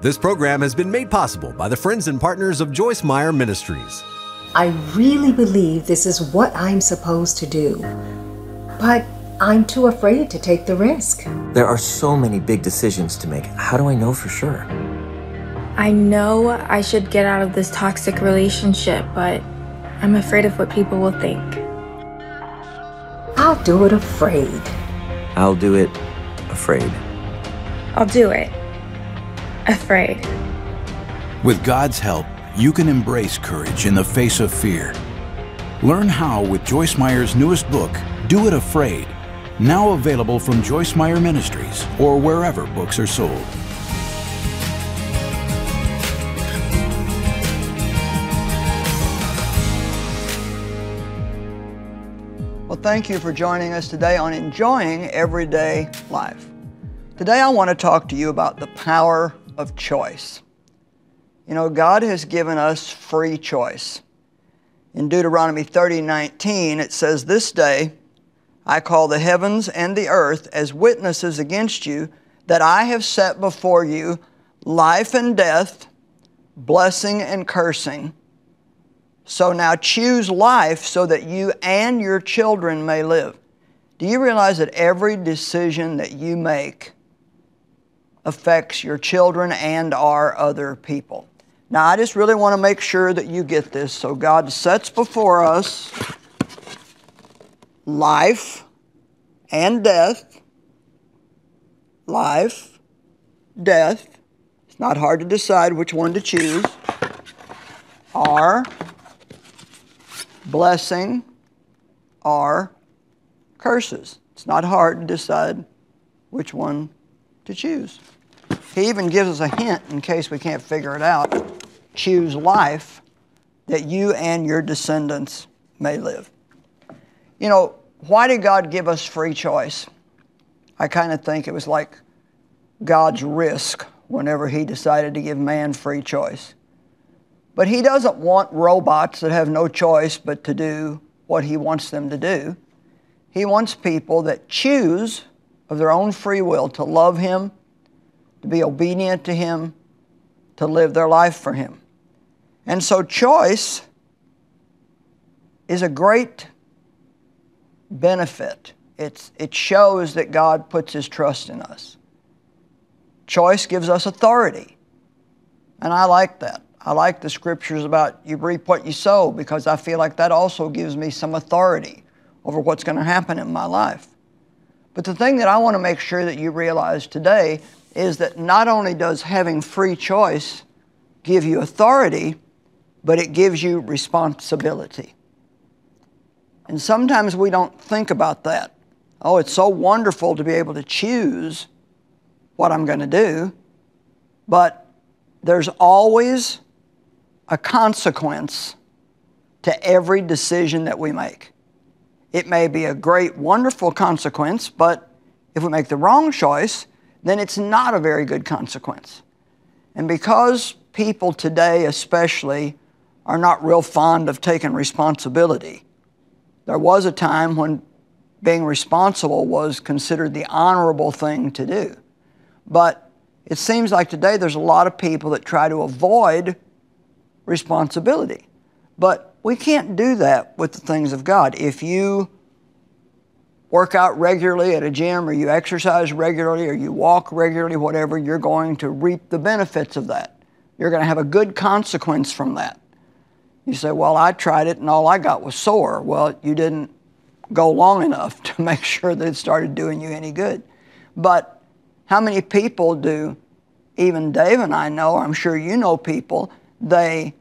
This program has been made possible by the friends and partners of Joyce Meyer Ministries. I really believe this is what I'm supposed to do, but I'm too afraid to take the risk. There are so many big decisions to make. How do I know for sure? I know I should get out of this toxic relationship, but I'm afraid of what people will think. I'll do it afraid. I'll do it afraid. I'll do it afraid. With God's help, you can embrace courage in the face of fear. Learn how with Joyce Meyer's newest book, Do It Afraid, now available from Joyce Meyer Ministries or wherever books are sold. Well, thank you for joining us today on Enjoying Everyday Life. Today I want to talk to you about the power of choice. You know, God has given us free choice. In Deuteronomy 30:19, it says, "This day I call the heavens and the earth as witnesses against you that I have set before you life and death, blessing and cursing. So now choose life so that you and your children may live." Do you realize that every decision that you make affects your children and our other people? Now, I just really want to make sure that you get this. So God sets before us life and death. Life, death. It's not hard to decide which one to choose. Our blessing, our curses. It's not hard to decide which one to choose. He even gives us a hint in case we can't figure it out. Choose life that you and your descendants may live. You know, why did God give us free choice? I kind of think it was like God's risk whenever He decided to give man free choice. But He doesn't want robots that have no choice but to do what He wants them to do. He wants people that choose of their own free will to love Him, to be obedient to Him, to live their life for Him. And so choice is a great benefit. It shows that God puts His trust in us. Choice gives us authority. And I like that. I like the scriptures about you reap what you sow, because I feel like that also gives me some authority over what's going to happen in my life. But the thing that I want to make sure that you realize today is that not only does having free choice give you authority, but it gives you responsibility. And sometimes we don't think about that. Oh, it's so wonderful to be able to choose what I'm going to do, but there's always a consequence to every decision that we make. It may be a great, wonderful consequence, but if we make the wrong choice, then it's not a very good consequence. And because people today especially are not real fond of taking responsibility, there was a time when being responsible was considered the honorable thing to do. But it seems like today there's a lot of people that try to avoid responsibility. But we can't do that with the things of God. If you work out regularly at a gym, or you exercise regularly, or you walk regularly, whatever, you're going to reap the benefits of that. You're going to have a good consequence from that. You say, well, I tried it and all I got was sore. Well, you didn't go long enough to make sure that it started doing you any good. But how many people do, even Dave and I know, I'm sure you know people, they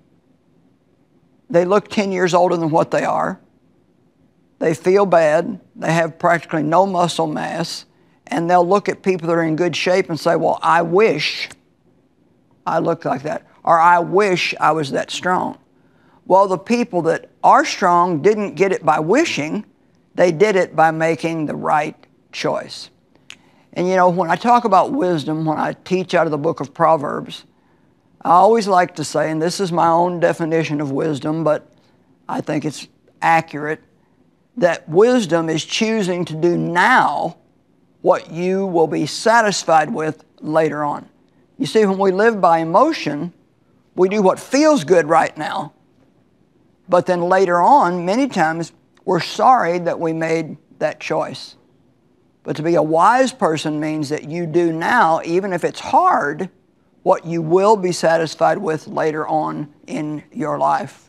look 10 years older than what they are. They feel bad. They have practically no muscle mass. And they'll look at people that are in good shape and say, well, I wish I looked like that. Or I wish I was that strong. Well, the people that are strong didn't get it by wishing. They did it by making the right choice. And you know, when I talk about wisdom, when I teach out of the book of Proverbs, I always like to say, and this is my own definition of wisdom, but I think it's accurate, that wisdom is choosing to do now what you will be satisfied with later on. You see, when we live by emotion, we do what feels good right now, but then later on, many times, we're sorry that we made that choice. But to be a wise person means that you do now, even if it's hard, what you will be satisfied with later on in your life.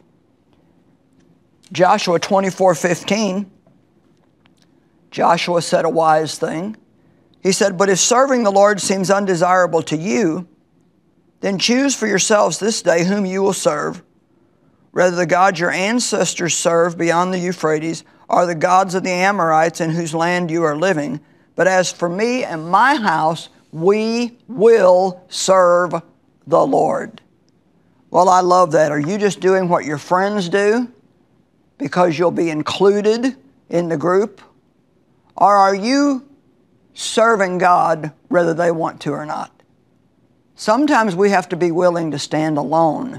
Joshua 24:15, Joshua said a wise thing. He said, "But if serving the Lord seems undesirable to you, then choose for yourselves this day whom you will serve, whether the gods your ancestors served beyond the Euphrates are the gods of the Amorites in whose land you are living. But as for me and my house, we will serve the Lord." Well, I love that. Are you just doing what your friends do because you'll be included in the group? Or are you serving God whether they want to or not? Sometimes we have to be willing to stand alone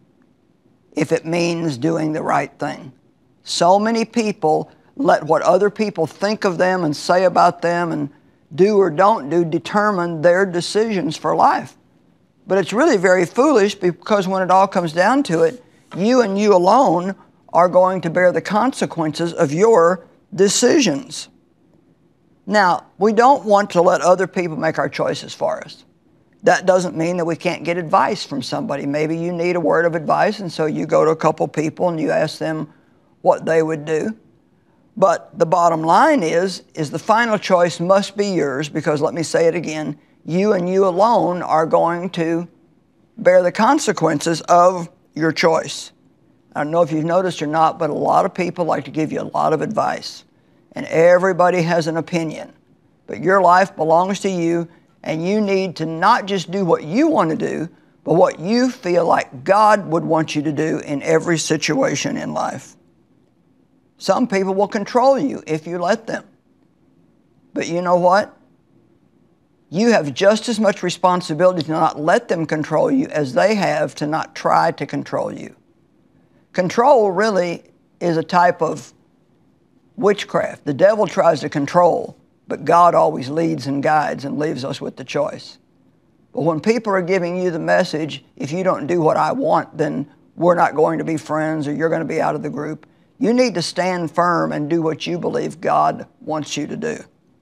if it means doing the right thing. So many people let what other people think of them and say about them and do or don't do determine their decisions for life. But it's really very foolish, because when it all comes down to it, you and you alone are going to bear the consequences of your decisions. Now, we don't want to let other people make our choices for us. That doesn't mean that we can't get advice from somebody. Maybe you need a word of advice, and so you go to a couple people and you ask them what they would do. But the bottom line is the final choice must be yours, because, let me say it again, you and you alone are going to bear the consequences of your choice. I don't know if you've noticed or not, but a lot of people like to give you a lot of advice. And everybody has an opinion. But your life belongs to you, and you need to not just do what you want to do, but what you feel like God would want you to do in every situation in life. Some people will control you if you let them. But you know what? You have just as much responsibility to not let them control you as they have to not try to control you. Control really is a type of witchcraft. The devil tries to control, but God always leads and guides and leaves us with the choice. But when people are giving you the message, if you don't do what I want, then we're not going to be friends, or you're going to be out of the group, you need to stand firm and do what you believe God wants you to do.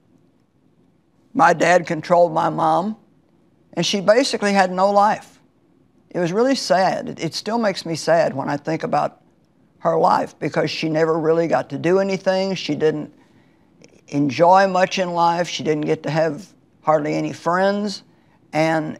My dad controlled my mom, and she basically had no life. It was really sad. It still makes me sad when I think about her life, because she never really got to do anything. She didn't enjoy much in life. She didn't get to have hardly any friends. And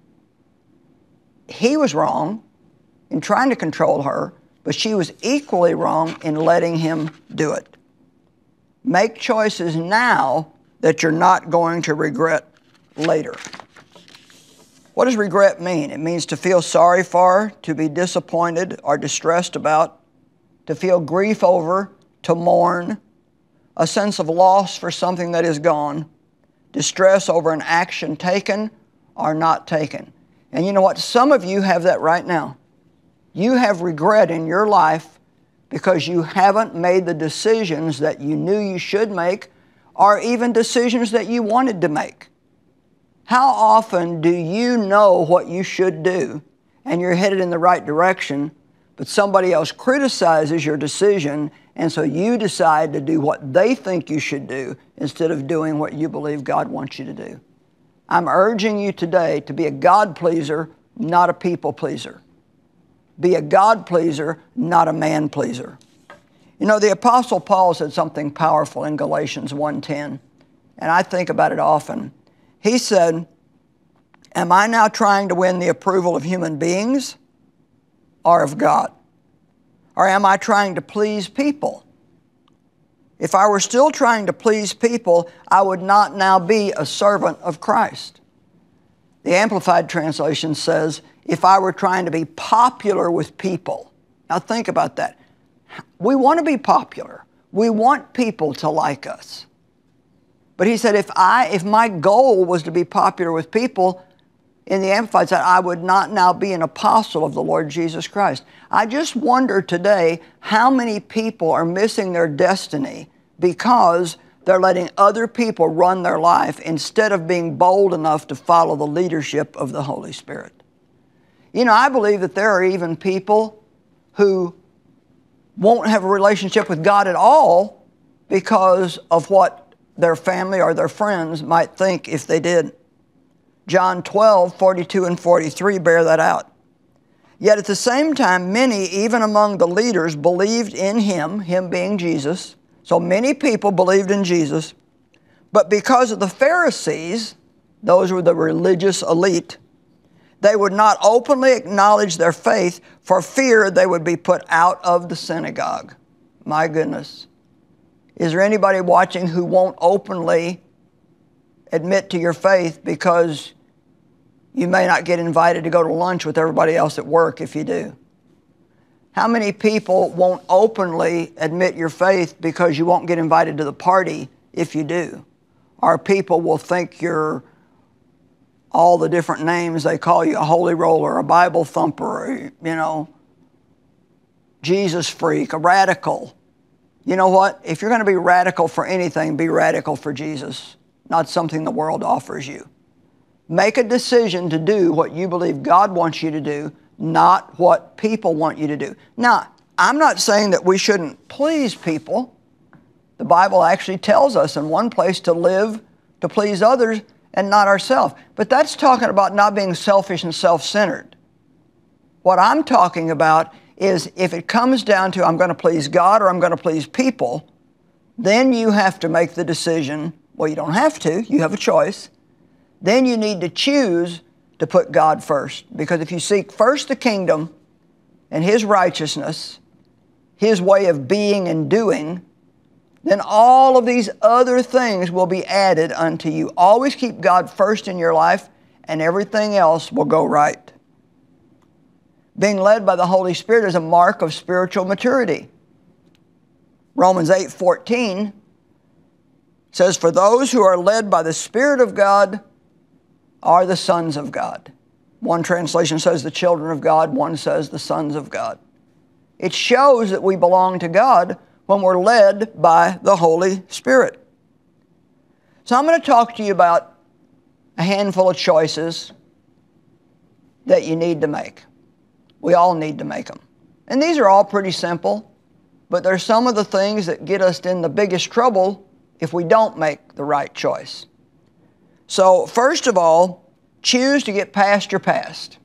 he was wrong in trying to control her, but she was equally wrong in letting him do it. Make choices now that you're not going to regret later. What does regret mean? It means to feel sorry for, to be disappointed or distressed about, to feel grief over, to mourn, a sense of loss for something that is gone, distress over an action taken or not taken. And you know what? Some of you have that right now. You have regret in your life because you haven't made the decisions that you knew you should make, or even decisions that you wanted to make. How often do you know what you should do and you're headed in the right direction, but somebody else criticizes your decision, and so you decide to do what they think you should do instead of doing what you believe God wants you to do? I'm urging you today to be a God pleaser, not a people pleaser. Be a God pleaser, not a man pleaser. You know, the Apostle Paul said something powerful in Galatians 1:10, and I think about it often. He said, "Am I now trying to win the approval of human beings or of God? Or am I trying to please people? If I were still trying to please people, I would not now be a servant of Christ." The Amplified Translation says, if I were trying to be popular with people. Now think about that. We want to be popular. We want people to like us. But he said, if my goal was to be popular with people, in the Amplified said, I would not now be an apostle of the Lord Jesus Christ. I just wonder today how many people are missing their destiny because They're letting other people run their life instead of being bold enough to follow the leadership of the Holy Spirit. You know, I believe that there are even people who won't have a relationship with God at all because of what their family or their friends might think if they did. John 12:42 and 43 bear that out. Yet at the same time, many, even among the leaders, believed in him being Jesus. So many people believed in Jesus. But because of the Pharisees, those were the religious elite, they would not openly acknowledge their faith for fear they would be put out of the synagogue. My goodness. Is there anybody watching who won't openly admit to your faith because you may not get invited to go to lunch with everybody else at work if you do? How many people won't openly admit your faith because you won't get invited to the party if you do? Or people will think you're all the different names they call you, a holy roller, a Bible thumper, Jesus freak, a radical. You know what? If you're going to be radical for anything, be radical for Jesus, not something the world offers you. Make a decision to do what you believe God wants you to do, not what people want you to do. Now, I'm not saying that we shouldn't please people. The Bible actually tells us in one place to live to please others and not ourselves. But that's talking about not being selfish and self-centered. What I'm talking about is if it comes down to I'm going to please God or I'm going to please people, then you have to make the decision. Well, you don't have to. You have a choice. Then you need to choose to put God first. Because if you seek first the kingdom and His righteousness, His way of being and doing, then all of these other things will be added unto you. Always keep God first in your life and everything else will go right. Being led by the Holy Spirit is a mark of spiritual maturity. Romans 8:14 says, "For those who are led by the Spirit of God are the sons of God." One translation says the children of God, one says the sons of God. It shows that we belong to God when we're led by the Holy Spirit. So I'm going to talk to you about a handful of choices that you need to make. We all need to make them. And these are all pretty simple, but there's some of the things that get us in the biggest trouble if we don't make the right choice. So first of all, choose to get past your past.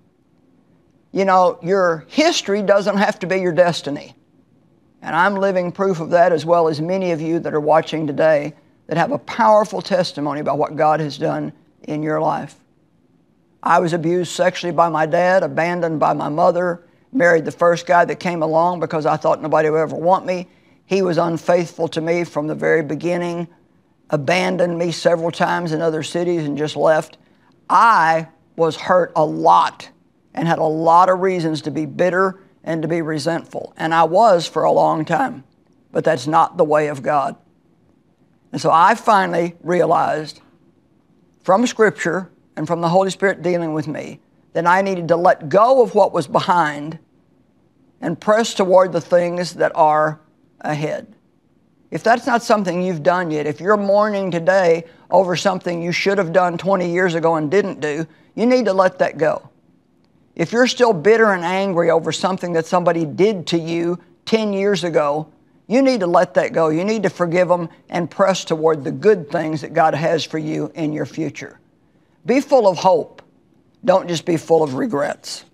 You know, your history doesn't have to be your destiny. And I'm living proof of that, as well as many of you that are watching today that have a powerful testimony about what God has done in your life. I was abused sexually by my dad, abandoned by my mother, married the first guy that came along because I thought nobody would ever want me. He was unfaithful to me from the very beginning, abandoned me several times in other cities and just left. I was hurt a lot and had a lot of reasons to be bitter and to be resentful. And I was for a long time, but that's not the way of God. And so I finally realized from Scripture and from the Holy Spirit dealing with me that I needed to let go of what was behind and press toward the things that are ahead. If that's not something you've done yet, if you're mourning today over something you should have done 20 years ago and didn't do, you need to let that go. If you're still bitter and angry over something that somebody did to you 10 years ago, you need to let that go. You need to forgive them and press toward the good things that God has for you in your future. Be full of hope. Don't just be full of regrets.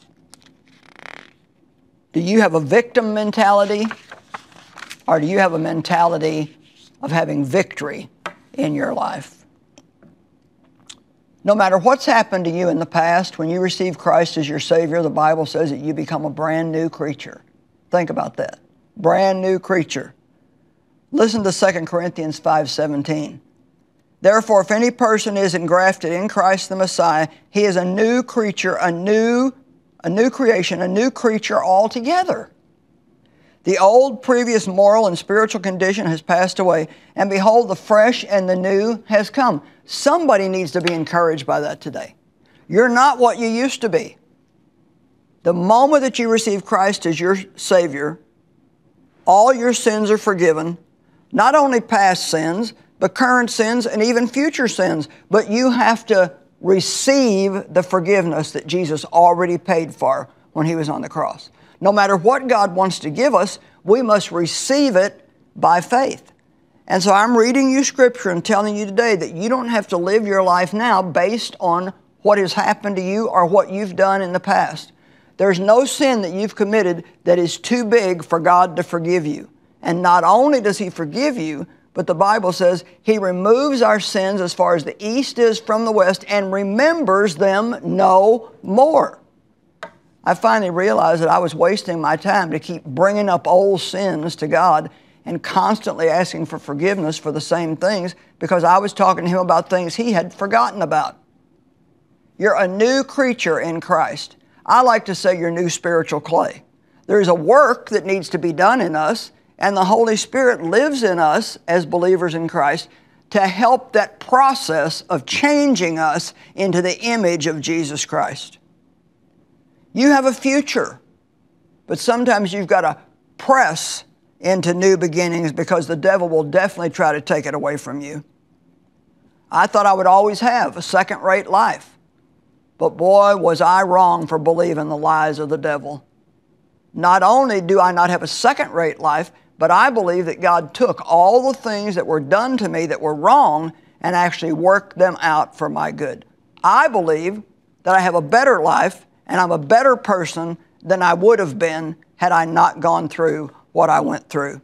Do you have a victim mentality, or do you have a mentality of having victory in your life? No matter what's happened to you in the past, when you receive Christ as your Savior, the Bible says that you become a brand new creature. Think about that. Brand new creature. Listen to 2 Corinthians 5:17. "Therefore, if any person is engrafted in Christ the Messiah, he is a new creature, a new creation, a new creature altogether. The old, previous moral and spiritual condition has passed away, and behold, the fresh and the new has come." Somebody needs to be encouraged by that today. You're not what you used to be. The moment that you receive Christ as your Savior, all your sins are forgiven, Not only past sins, but current sins and even future sins. But you have to receive the forgiveness that Jesus already paid for when He was on the cross. No matter what God wants to give us, we must receive it by faith. And so I'm reading you Scripture and telling you today that you don't have to live your life now based on what has happened to you or what you've done in the past. There's no sin that you've committed that is too big for God to forgive you. And not only does He forgive you, but the Bible says He removes our sins as far as the east is from the west and remembers them no more. I finally realized that I was wasting my time to keep bringing up old sins to God and constantly asking for forgiveness for the same things because I was talking to Him about things He had forgotten about. You're a new creature in Christ. I like to say you're new spiritual clay. There's a work that needs to be done in us, and the Holy Spirit lives in us as believers in Christ to help that process of changing us into the image of Jesus Christ. You have a future, but sometimes you've got to press into new beginnings because the devil will definitely try to take it away from you. I thought I would always have a second-rate life, but boy, was I wrong for believing the lies of the devil. Not only do I not have a second-rate life, but I believe that God took all the things that were done to me that were wrong and actually worked them out for my good. I believe that I have a better life and I'm a better person than I would have been had I not gone through what I went through.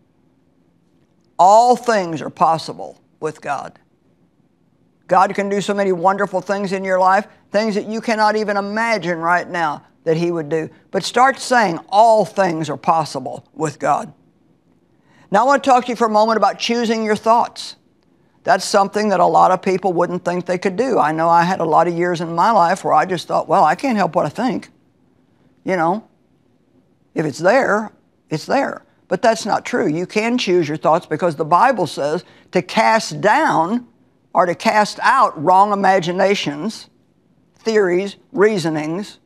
All things are possible with God. God can do so many wonderful things in your life, things that you cannot even imagine right now that He would do. But start saying all things are possible with God. Now I want to talk to you for a moment about choosing your thoughts. That's something that a lot of people wouldn't think they could do. I know I had a lot of years in my life where I just thought, well, I can't help what I think. You know, if it's there, it's there. But that's not true. You can choose your thoughts because the Bible says to cast down or to cast out wrong imaginations, theories, reasonings,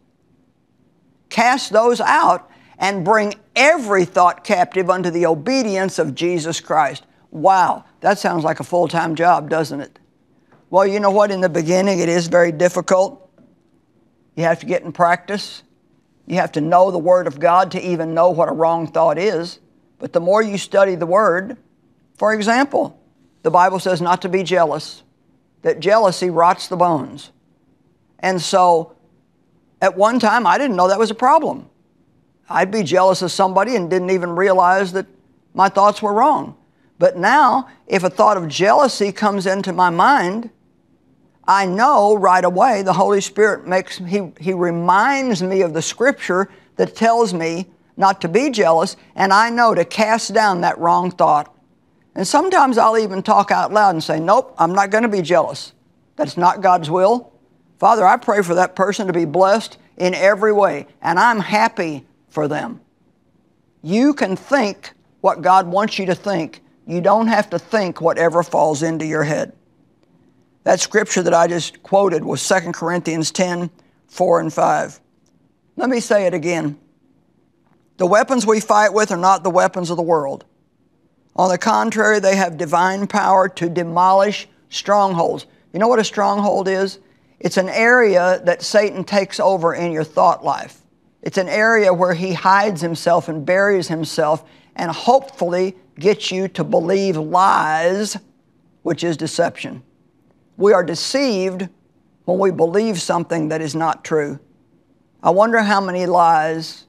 cast those out and bring every thought captive unto the obedience of Jesus Christ. Wow, that sounds like a full-time job, doesn't it? Well, you know what? In the beginning, it is very difficult. You have to get in practice. You have to know the Word of God to even know what a wrong thought is. But the more you study the Word, for example, the Bible says not to be jealous, that jealousy rots the bones. And so, at one time, I didn't know that was a problem. I'd be jealous of somebody and didn't even realize that my thoughts were wrong. But now, if a thought of jealousy comes into my mind, I know right away the Holy Spirit He reminds me of the Scripture that tells me not to be jealous, and I know to cast down that wrong thought. And sometimes I'll even talk out loud and say, nope, I'm not going to be jealous. That's not God's will. Father, I pray for that person to be blessed in every way, and I'm happy for them. You can think what God wants you to think. You don't have to think whatever falls into your head. That scripture that I just quoted was 2 Corinthians 10, 4 and 5. Let me say it again. The weapons we fight with are not the weapons of the world. On the contrary, they have divine power to demolish strongholds. You know what a stronghold is? It's an area that Satan takes over in your thought life. It's an area where he hides himself and buries himself and hopefully gets you to believe lies, which is deception. We are deceived when we believe something that is not true. I wonder how many lies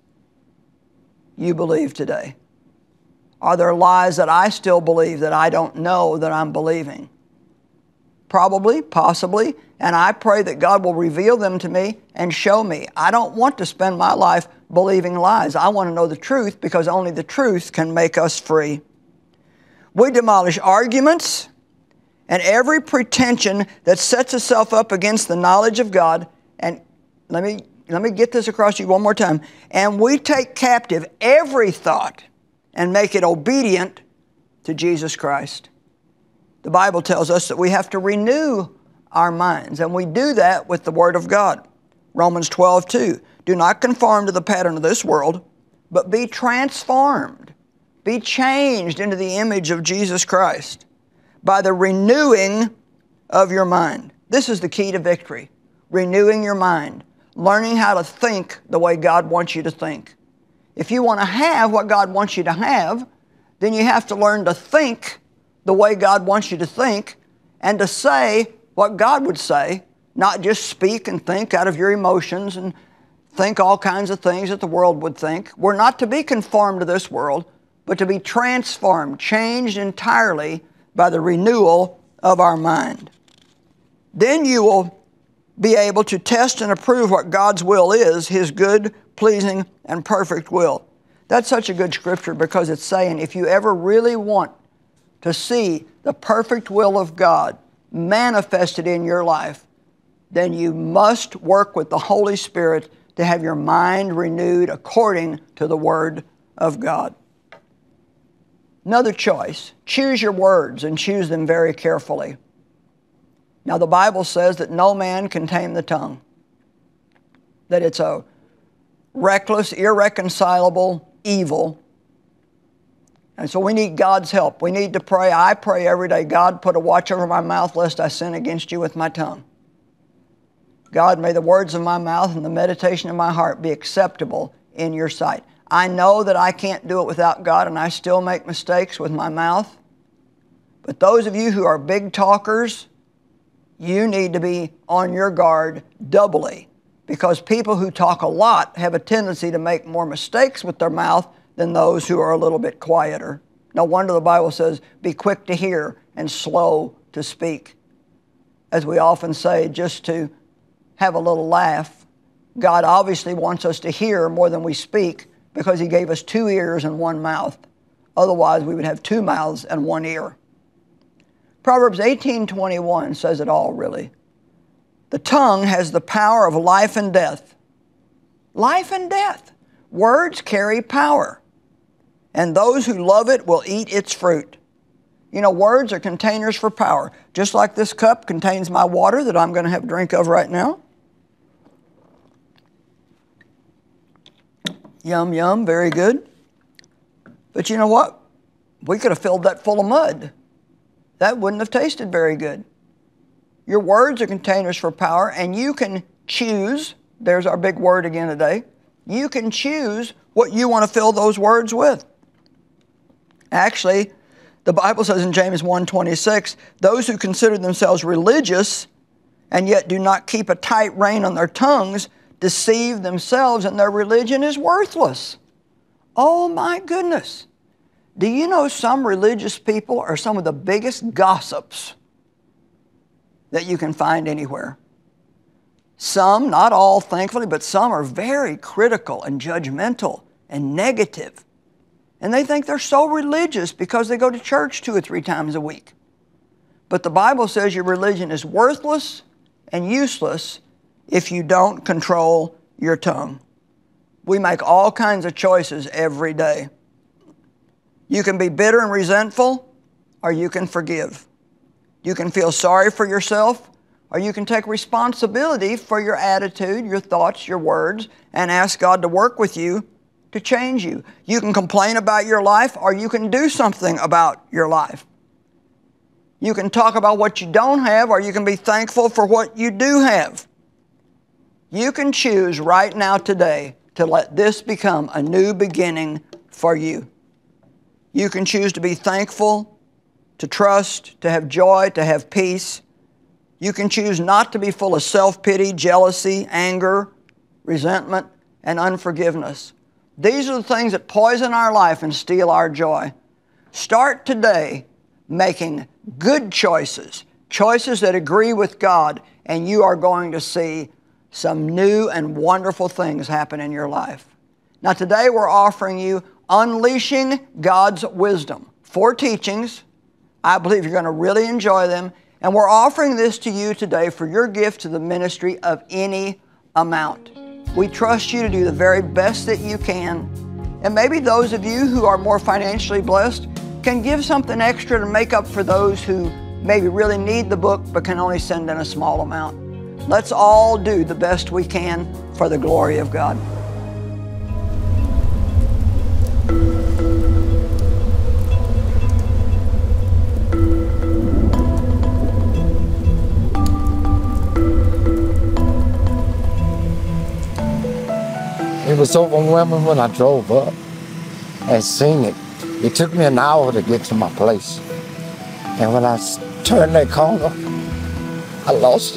you believe today. Are there lies that I still believe that I don't know that I'm believing? Probably, possibly, and I pray that God will reveal them to me and show me. I don't want to spend my life believing lies. I want to know the truth because only the truth can make us free. We demolish arguments and every pretension that sets itself up against the knowledge of God. And let me get this across to you one more time. And we take captive every thought and make it obedient to Jesus Christ. The Bible tells us that we have to renew our minds, and we do that with the Word of God. Romans 12:2. Do not conform to the pattern of this world, but be transformed Be changed into the image of Jesus Christ by the renewing of your mind. This is the key to victory. Renewing your mind. Learning how to think the way God wants you to think. If you want to have what God wants you to have, then you have to learn to think the way God wants you to think and to say what God would say, not just speak and think out of your emotions and think all kinds of things that the world would think. We're not to be conformed to this world, but to be transformed, changed entirely by the renewal of our mind. Then you will be able to test and approve what God's will is, His good, pleasing, and perfect will. That's such a good scripture because it's saying if you ever really want to see the perfect will of God manifested in your life, then you must work with the Holy Spirit to have your mind renewed according to the Word of God. Another choice, choose your words and choose them very carefully. Now the Bible says that no man can tame the tongue, that it's a reckless, irreconcilable evil. And so we need God's help. We need to pray. I pray every day, God, put a watch over my mouth lest I sin against you with my tongue. God, may the words of my mouth and the meditation of my heart be acceptable in your sight. I know that I can't do it without God, and I still make mistakes with my mouth. But those of you who are big talkers, you need to be on your guard doubly, because people who talk a lot have a tendency to make more mistakes with their mouth than those who are a little bit quieter. No wonder the Bible says, be quick to hear and slow to speak. As we often say, just to have a little laugh, God obviously wants us to hear more than we speak because He gave us 2 ears and 1 mouth. Otherwise, we would have 2 mouths and 1 ear. Proverbs 18:21 says it all, really. The tongue has the power of life and death. Life and death. Words carry power, and those who love it will eat its fruit. You know, words are containers for power. Just like this cup contains my water that I'm going to have a drink of right now. Yum, yum, very good. But you know what? We could have filled that full of mud. That wouldn't have tasted very good. Your words are containers for power, and you can choose, there's our big word again today, you can choose what you want to fill those words with. Actually, the Bible says in James 1:26, those who consider themselves religious and yet do not keep a tight rein on their tongues deceive themselves, and their religion is worthless. Oh my goodness. Do you know some religious people are some of the biggest gossips that you can find anywhere? Some, not all thankfully, but some are very critical and judgmental and negative. And they think they're so religious because they go to church 2 or 3 times a week. But the Bible says your religion is worthless and useless if you don't control your tongue. We make all kinds of choices every day. You can be bitter and resentful, or you can forgive. You can feel sorry for yourself, or you can take responsibility for your attitude, your thoughts, your words, and ask God to work with you to change you. You can complain about your life, or you can do something about your life. You can talk about what you don't have, or you can be thankful for what you do have. You can choose right now today to let this become a new beginning for you. You can choose to be thankful, to trust, to have joy, to have peace. You can choose not to be full of self-pity, jealousy, anger, resentment, and unforgiveness. These are the things that poison our life and steal our joy. Start today making good choices, choices that agree with God, and you are going to see some new and wonderful things happen in your life. Now today we're offering you Unleashing God's Wisdom. 4 teachings. I believe you're going to really enjoy them. And we're offering this to you today for your gift to the ministry of any amount. We trust you to do the very best that you can. And maybe those of you who are more financially blessed can give something extra to make up for those who maybe really need the book but can only send in a small amount. Let's all do the best we can for the glory of God. It was overwhelming when I drove up and seen it. It took me an hour to get to my place. And when I turned that corner, I lost it.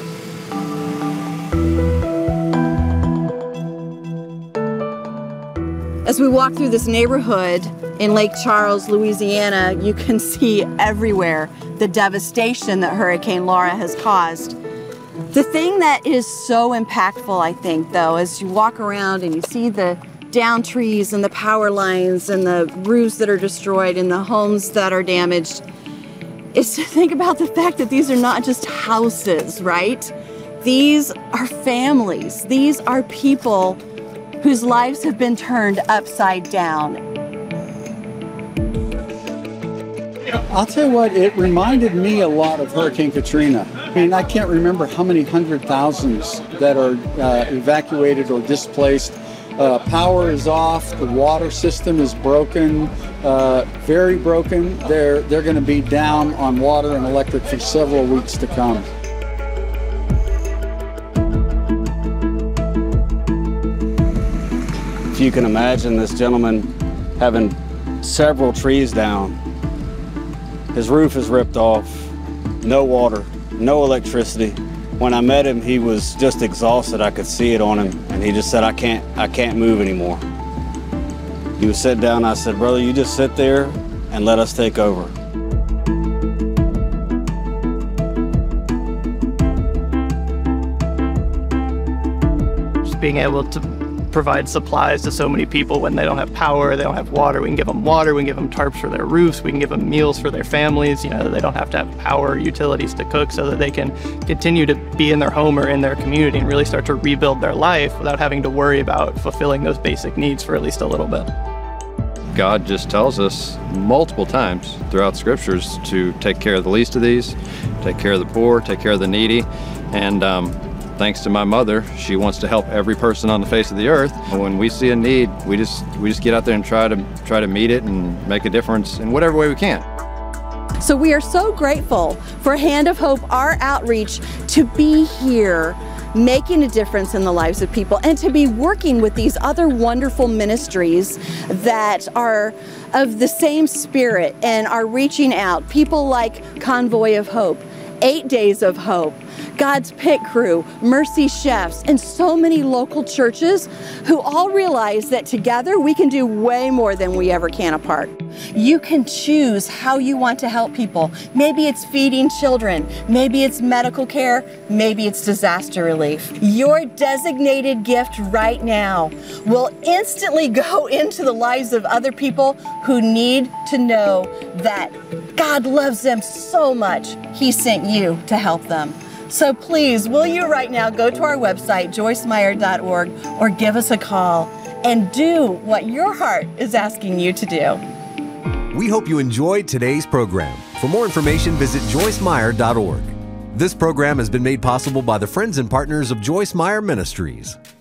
As we walk through this neighborhood in Lake Charles, Louisiana, you can see everywhere the devastation that Hurricane Laura has caused. The thing that is so impactful, I think, though, as you walk around and you see the downed trees and the power lines and the roofs that are destroyed and the homes that are damaged, is to think about the fact that these are not just houses, right? These are families. These are people whose lives have been turned upside down. I'll tell you what, it reminded me a lot of Hurricane Katrina. I mean, I can't remember how many hundred thousands that are evacuated or displaced. Power is off, the water system is broken, very broken. They're going to be down on water and electric for several weeks to come. If you can imagine this gentleman having several trees down, his roof is ripped off, no water, no electricity. When I met him, he was just exhausted. I could see it on him, and he just said, I can't move anymore. He was sitting down, and I said, brother, you just sit there and let us take over. Just being able to provide supplies to so many people when they don't have power, they don't have water. We can give them water, we can give them tarps for their roofs, we can give them meals for their families, you know, they don't have to have power or utilities to cook, so that they can continue to be in their home or in their community and really start to rebuild their life without having to worry about fulfilling those basic needs for at least a little bit. God just tells us multiple times throughout the scriptures to take care of the least of these, take care of the poor, take care of the needy, and thanks to my mother, she wants to help every person on the face of the earth. When we see a need, we just get out there and try to meet it and make a difference in whatever way we can. So we are so grateful for Hand of Hope, our outreach, to be here making a difference in the lives of people and to be working with these other wonderful ministries that are of the same spirit and are reaching out. People like Convoy of Hope, 8 Days of Hope, God's Pit Crew, Mercy Chefs, and so many local churches who all realize that together we can do way more than we ever can apart. You can choose how you want to help people. Maybe it's feeding children, maybe it's medical care, maybe it's disaster relief. Your designated gift right now will instantly go into the lives of other people who need to know that God loves them so much, He sent you to help them. So please, will you right now go to our website, joycemeyer.org, or give us a call and do what your heart is asking you to do. We hope you enjoyed today's program. For more information, visit joycemeyer.org. This program has been made possible by the friends and partners of Joyce Meyer Ministries.